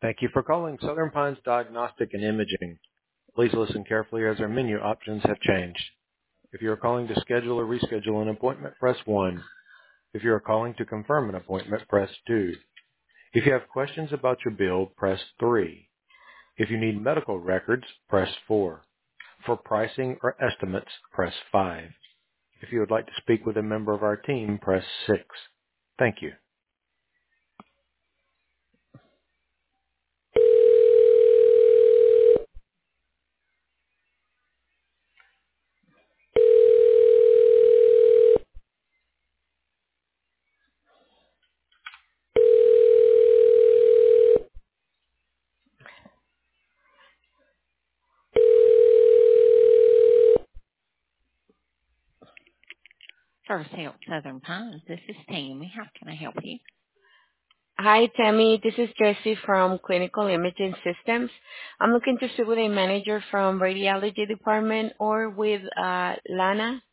Thank you for calling Southern Pines Diagnostic and Imaging. Please listen carefully as our menu options have changed. If you are calling to schedule or reschedule an appointment, press 1. If you are calling to confirm an appointment, press 2. If you have questions about your bill, press 3. If you need medical records, press 4. For pricing or estimates, press 5. If you would like to speak with a member of our team, press 6. Thank you. First Help Southern Pines. This is Tammy. How can I help you? Hi, Tammy. This is Jessie from Clinical Imaging Systems. I'm looking to speak with a manager from radiology department or with Lana.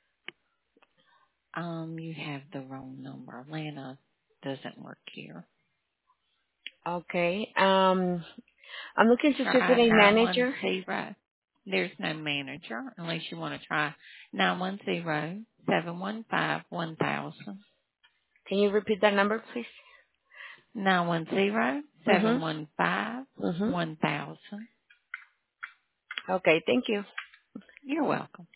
You have the wrong number. Lana doesn't work here. Okay. I'm looking to speak with Try a manager. 910. There's no manager unless you want to try 910-715-1000. Can you repeat that number, please? 910-715-1000. Okay, thank you. You're welcome.